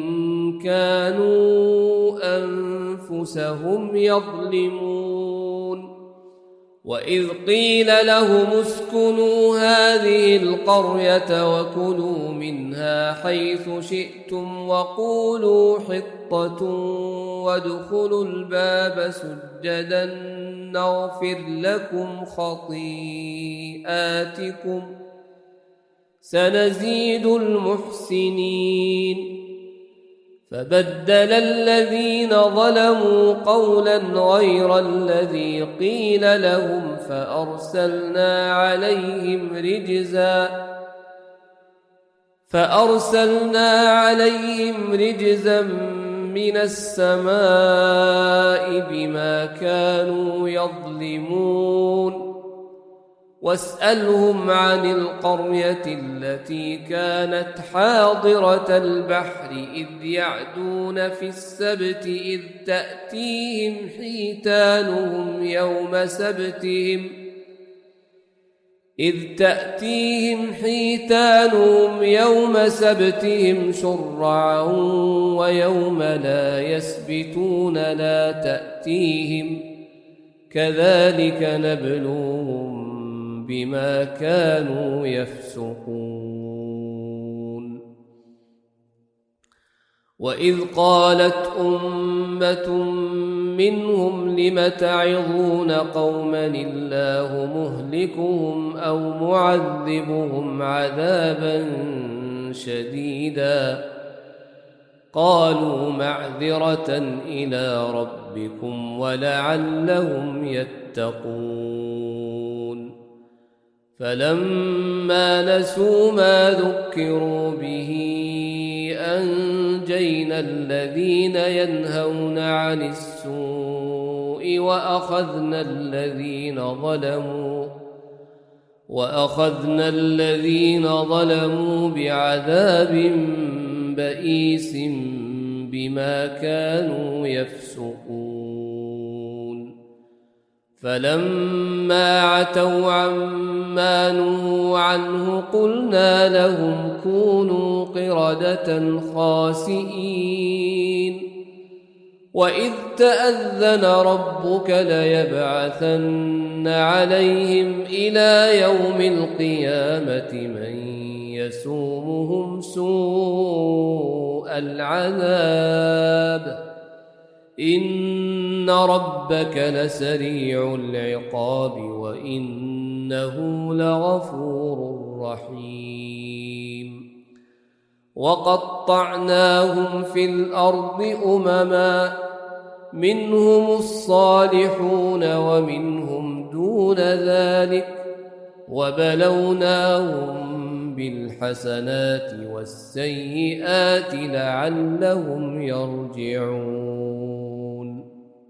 Speaker 1: كانوا أنفسهم يظلمون. وإذ قيل لهم اسكنوا هذه القرية وكلوا منها حيث شئتم وقولوا حطة وادخلوا الباب سجدا نغفر لكم خطيئاتكم سنزيد المحسنين. فبدل الذين دظلموا قولا غير الذي قيل لهم فأرسلنا عليهم رجزا من السماء بما كانوا يظلمون. واسألهم عن القرية التي كانت حاضرة البحر إذ يعدون في السبت إذ تأتيهم حيتانهم يوم سبتهم شرعا ويوم لا يسبتون لا تأتيهم، كذلك نبلوهم بما كانوا يفسقون. وإذ قالت أمة منهم لم تعظون قوما الله مهلكهم أو معذبهم عذابا شديدا، قالوا معذرة إلى ربكم ولعلهم يتقون. فلما نسوا ما ذكروا به أنجينا الذين ينهون عن السوء وأخذنا الذين ظلموا بعذاب بئيس بما كانوا يفسقون. فلما عتوا عما نهوا عنه قلنا لهم كونوا قردة خاسئين وإذ تأذن ربك ليبعثن عليهم إلى يوم القيامة من يسومهم سوء العذاب إن ربك لسريع العقاب وإنه لغفور رحيم وقطعناهم في الأرض أمما منهم الصالحون ومنهم دون ذلك وبلوناهم بالحسنات والسيئات لعلهم يرجعون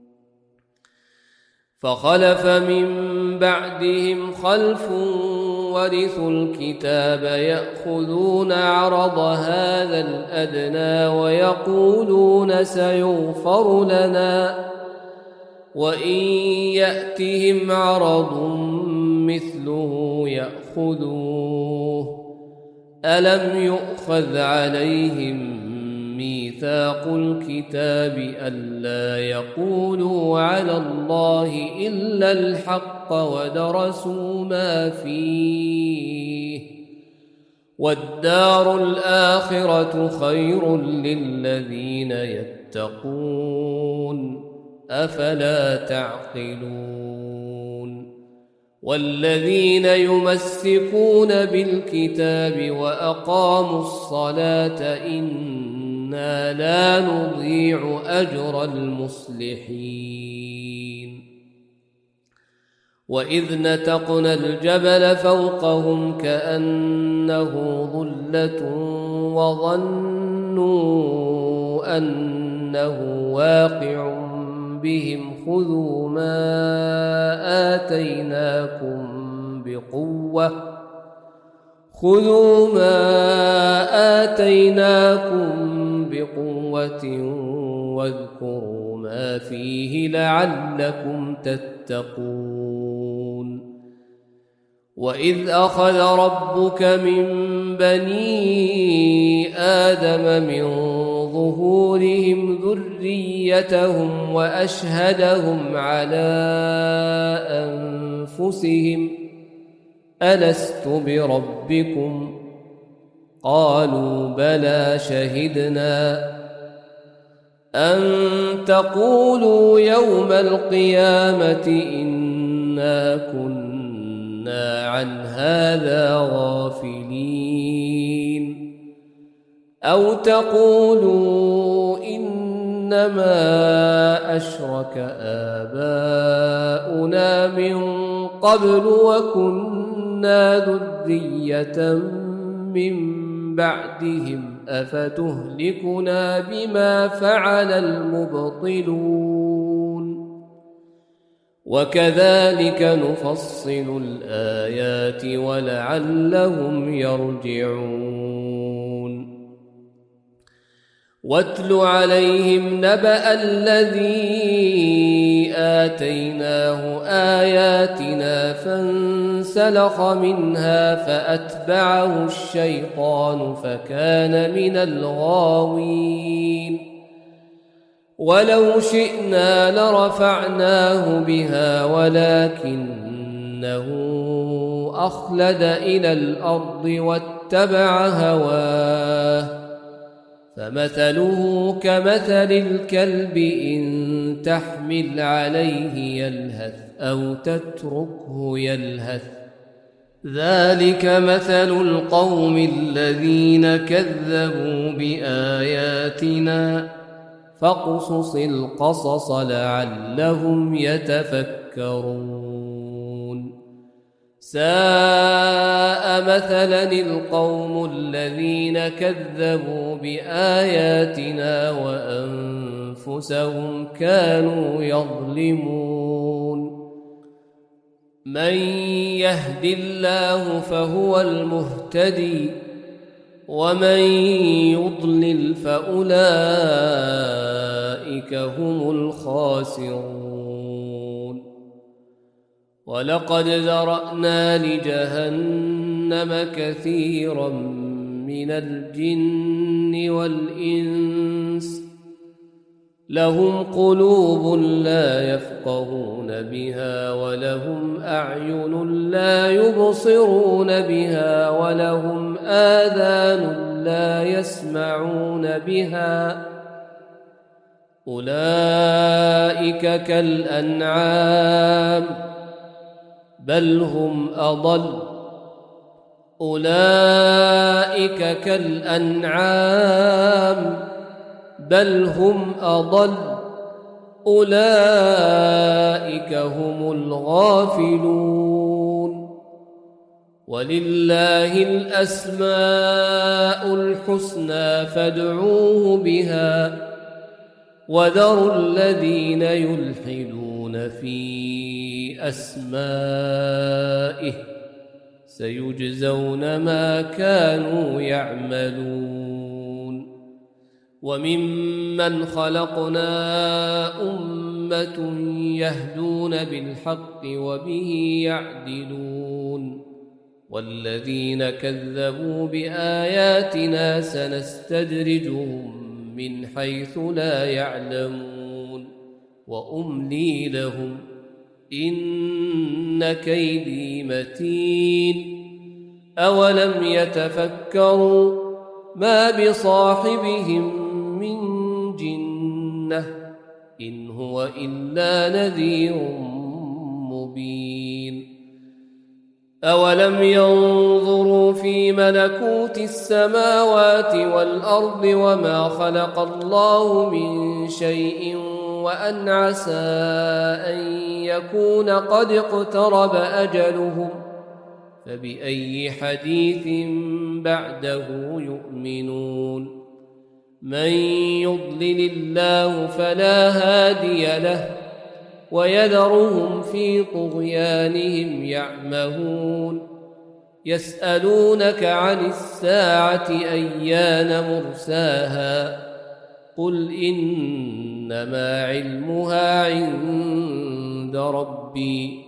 Speaker 1: فخلف من بعدهم خلف ورثوا الكتاب يأخذون عرض هذا الأدنى ويقولون سيغفر لنا وإن يأتهم عرض مثله يأخذوه ألم يؤخذ عليهم ميثاق الكتاب ألا يقولوا على الله إلا الحق ودرسوا ما فيه والدار الآخرة خير للذين يتقون أفلا تعقلون والذين يمسكون بالكتاب وأقاموا الصلاة إنا لا نضيع أجر المصلحين وإذ نتقنا الجبل فوقهم كأنه ظلة وظنوا أنه واقع بهم خذوا ما آتيناكم بقوة واذكروا ما فيه لعلكم تتقون وإذ أخذ ربك من بني آدم من ظهورهم ذريتهم وأشهدهم على أنفسهم ألست بربكم قالوا بلى شهدنا أن تقولوا يوم القيامة إنا كنا عن هذا غافلين أو تقولوا إنما أشرك آباؤنا من قبل وكنا ذرية من بعدهم أفتهلكنا بما فعل المبطلون وكذلك نفصل الآيات ولعلهم يرجعون واتل عليهم نبأ الذي آتيناه آياتنا فانسلخ منها فأتبعه الشيطان فكان من الغاوين ولو شئنا لرفعناه بها ولكنه أخلد إلى الأرض واتبع هواه فمثله كمثل الكلب إن تحمل عليه يلهث أو تتركه يلهث ذلك مثل القوم الذين كذبوا بآياتنا فاقصص القصص لعلهم يتفكرون ساء مثلا القوم الذين كذبوا بآياتنا وأنفسهم كانوا يظلمون من يهد الله فهو المهتدي ومن يضلل فأولئك هم الخاسرون ولقد ذرأنا لجهنم كثيرا من الجن والإنس لهم قلوب لا يفقهون بها ولهم أعين لا يبصرون بها ولهم آذان لا يسمعون بها أولئك كالأنعام بل هم أضل أولئك كالأنعام بل هم أضل أولئك هم الغافلون ولله الأسماء الحسنى فادعوه بها وذروا الذين يلحدون في أسمائه سيجزون ما كانوا يعملون وممن خلقنا أمة يهدون بالحق وبه يعدلون والذين كذبوا بآياتنا سنستدرجهم من حيث لا يعلمون وأملي لهم إن كيدي متين أولم يتفكروا ما بصاحبهم من جنة إن هو إلا نذير مبين أولم ينظروا في ملكوت السماوات والأرض وما خلق الله من شيء وأن عسى أن يكون قد اقترب أجلهم فبأي حديث بعده يؤمنون من يضلل الله فلا هادي له ويذرهم في طغيانهم يعمهون يسألونك عن الساعة أيان مرساها قل إنما علمها عند ربي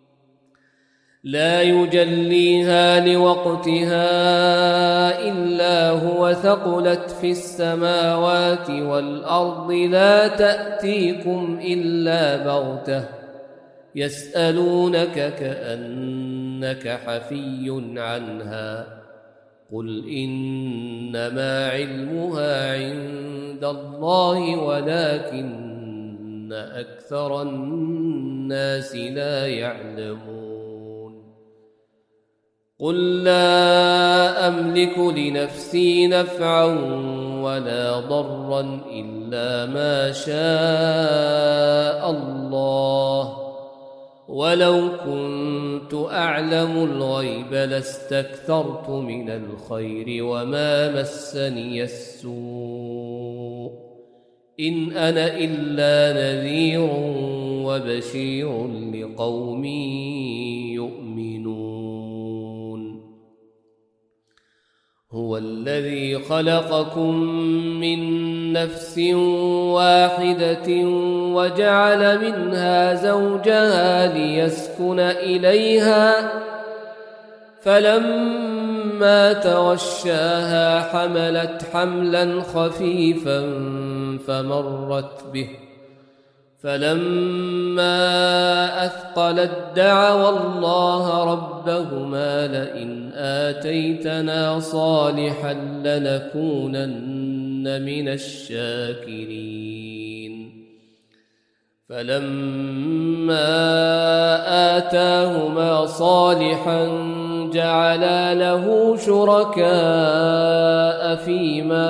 Speaker 1: لا يجليها لوقتها إلا هو ثقلت في السماوات والأرض لا تأتيكم إلا بغتة يسألونك كأنك حفي عنها قل إنما علمها عند الله ولكن أكثر الناس لا يعلمون قل لا أملك لنفسي نفعا ولا ضرا إلا ما شاء الله ولو كنت أعلم الغيب لاستكثرت من الخير وما مسني السوء إن أنا إلا نذير وبشير لقوم يؤمنون هو الذي خلقكم من نفس واحدة وجعل منها زوجها ليسكن إليها فلما تغشاها حملت حملا خفيفا فمرت به فلما أثقلت دعوا الله ربهما لئن آتيتنا صالحا لنكونن من الشاكرين فلما آتاهما صالحا جعلا له شركاء فيما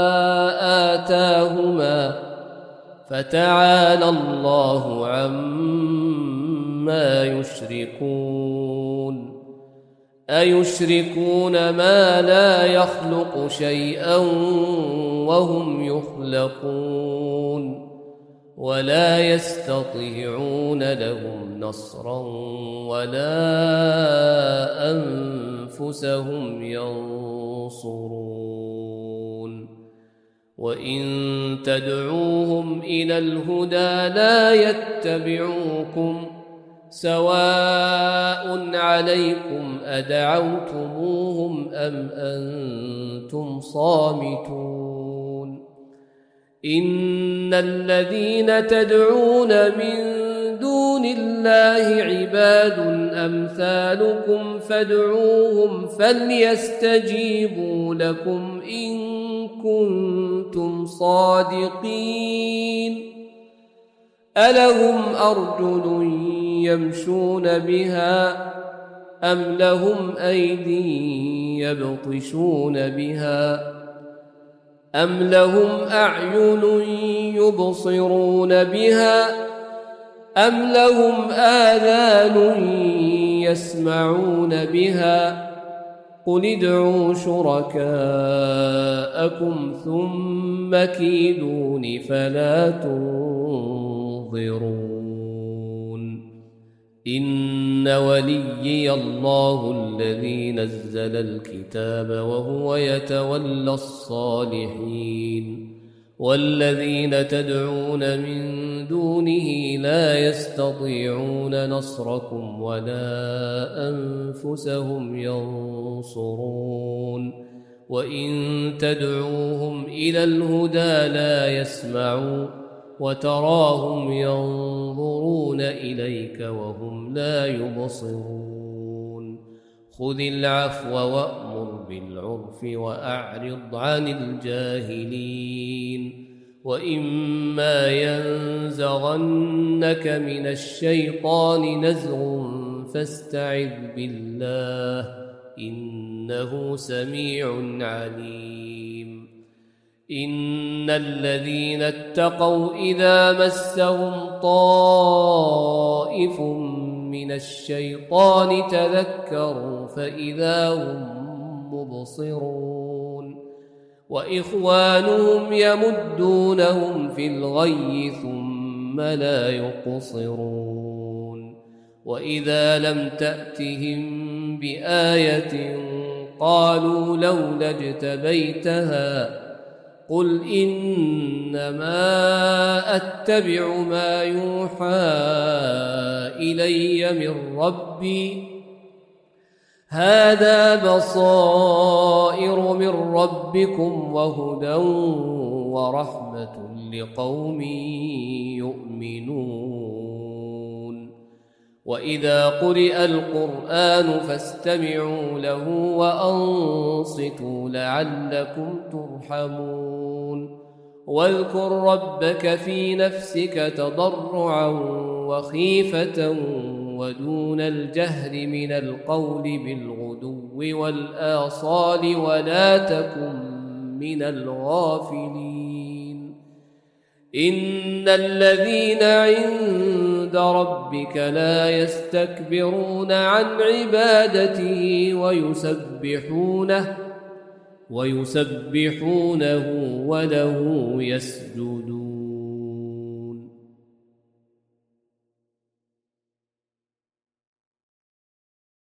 Speaker 1: آتاهما فتعالى الله عما يشركون أيشركون ما لا يخلق شيئا وهم يخلقون ولا يستطيعون لهم نصرا ولا أنفسهم ينصرون وإن تدعوهم إلى الهدى لا يتبعوكم سواء عليكم أدعوتموهم أم أنتم صامتون إن الذين تدعون من دون الله عباد أمثالكم فادعوهم فليستجيبوا لكم إن كنتم صادقين ألهم أرجل يمشون بها أم لهم أيدي يبطشون بها أم لهم أعين يبصرون بها أم لهم آذان يسمعون بها قل ادعوا شركاءكم ثم كيدون فلا تنظرون إن وليي الله الذي نزل الكتاب وهو يتولى الصالحين والذين تدعون من دونه لا يستطيعون نصركم ولا أنفسهم ينصرون وإن تدعوهم إلى الهدى لا يسمعون وتراهم ينظرون إليك وهم لا يبصرون خذ العفو وأمر بالعرف وأعرض عن الجاهلين وإما ينزغنك من الشيطان نزغ فاستعذ بالله إنه سميع عليم إن الذين اتقوا إذا مسهم طائف من الشيطان تذكروا فإذا هم مبصرون وإخوانهم يمدونهم في الغي ثم لا يقصرون وإذا لم تأتهم بآية قالوا لولا اجتبيتها قل إنما أتبع ما يوحى إلي من ربي هذا بصائر من ربكم وهدى ورحمة لقوم يؤمنون وإذا قرئ القرآن فاستمعوا له وأنصتوا لعلكم ترحمون واذكر ربك في نفسك تضرعا وخيفة ودون الجهر من القول بالغدو والآصال ولا تكن من الغافلين إن الذين عند ربك لا يستكبرون عن عبادته ويسبحونه وله يسجدون